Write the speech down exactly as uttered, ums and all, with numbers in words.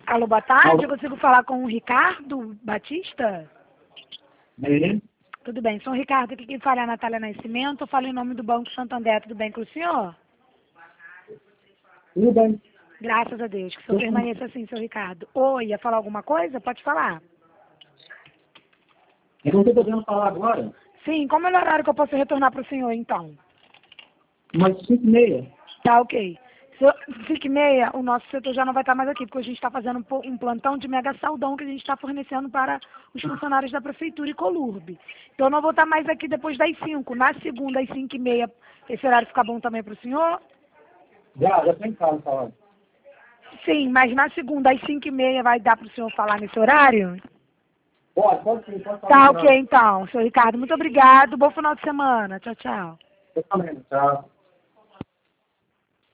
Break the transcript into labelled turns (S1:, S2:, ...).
S1: Alô, boa tarde.
S2: Alô.
S1: Eu consigo falar com o Ricardo Batista?
S2: Bem,
S1: Tudo bem. Sou o Ricardo, aqui quem fala é a Natália Nascimento. Eu falo em nome do Banco Santander. Tudo bem com o senhor?
S2: tudo bem.
S1: Graças a Deus. Que o senhor permaneça assim, seu Ricardo. Oi, ia falar alguma coisa? Pode falar.
S2: Eu não estou podendo falar agora,
S1: Sim, como é o horário que eu posso retornar para o senhor, então?
S2: mas cinco e meia.
S1: Tá, ok. cinco e meia, o nosso setor já não vai estar mais aqui, porque a gente está fazendo um, po- um plantão de mega saldão que a gente está fornecendo para os funcionários da Prefeitura e Colurbe. Então, eu não vou estar mais aqui depois das cinco. Na segunda, às cinco e meia, esse horário fica bom também para o senhor?
S2: Já, já tem casa falando.
S1: Sim, mas na segunda, às cinco e meia, vai dar para o senhor falar nesse horário?
S2: Pode, pode sim, pode falar.
S1: Tá,
S2: no
S1: ok,
S2: final.
S1: então. Senhor Ricardo, muito obrigado. Bom final de semana. Tchau, tchau.
S2: Eu também, tchau.